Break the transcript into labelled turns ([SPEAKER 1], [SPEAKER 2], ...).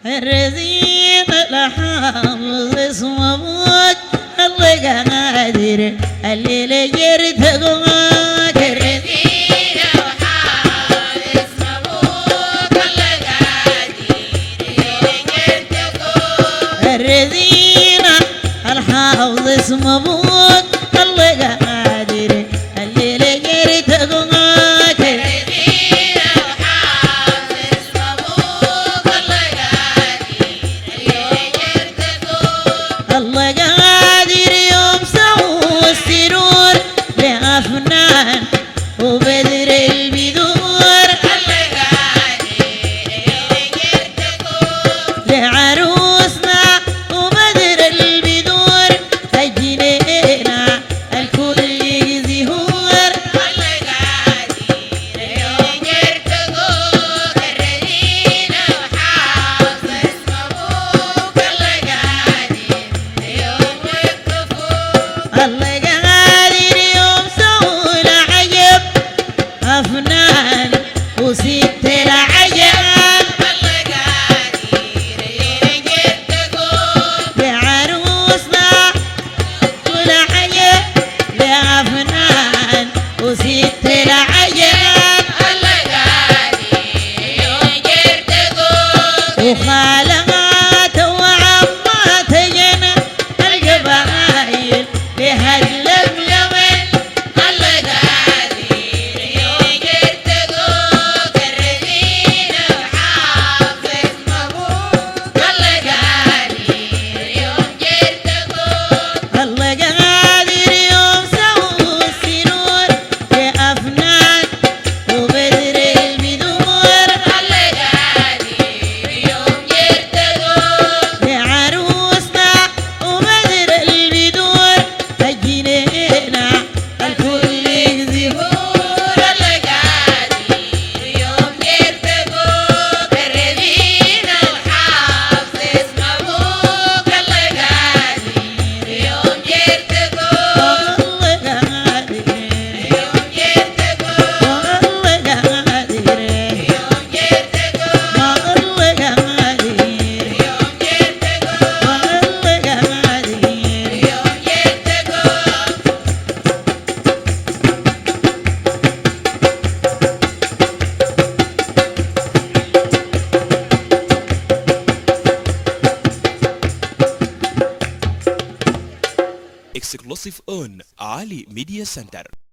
[SPEAKER 1] الرزين الحافظ اسمه ابوك الله قادر الليل يرتقوك
[SPEAKER 2] الرزين الحافظ اسمه ابوك الله قادر الليل يرتقوك
[SPEAKER 1] الرزين الحافظ اسمه ابوك الله قادر الليل يرتقوك الله قادر يوم سووا السرور لأفنان وبدر البدور
[SPEAKER 2] الله قادر يرتقوك
[SPEAKER 1] لعروسنا وبدر البدور هجنينا الكل زهور
[SPEAKER 2] الله قادر يرتقوك الرزين وحافظ اسمه ابوك الله قادر
[SPEAKER 1] الله قادر يوم سووا العجب أفنان وست العجب
[SPEAKER 2] الله قادر يرتقوك
[SPEAKER 1] لعروسنا والعجب لأفنان وست العجب
[SPEAKER 2] الله قادر يرتقوك
[SPEAKER 1] وخالات وعمات جنى القبايل بهاللملمين
[SPEAKER 2] الله قادر يرتقوك الرزين وحافظ اسمه ابوك الله قادر يرتقوك
[SPEAKER 1] الله قادر يوم سووا السرور لأفنان وبدر البدور
[SPEAKER 2] الله قادر يرتقوك
[SPEAKER 1] لعروسنا وبدر البدور هجنينا الكل زهور
[SPEAKER 2] الله قادر يرتقوك الرزين وحافظ اسمه ابوك الله قادر يرتقوك
[SPEAKER 1] الله قادر
[SPEAKER 2] يرتقوك
[SPEAKER 1] الله قادر
[SPEAKER 2] يرتقوك
[SPEAKER 1] الله قادر
[SPEAKER 3] Exclusive on Ali Media Center.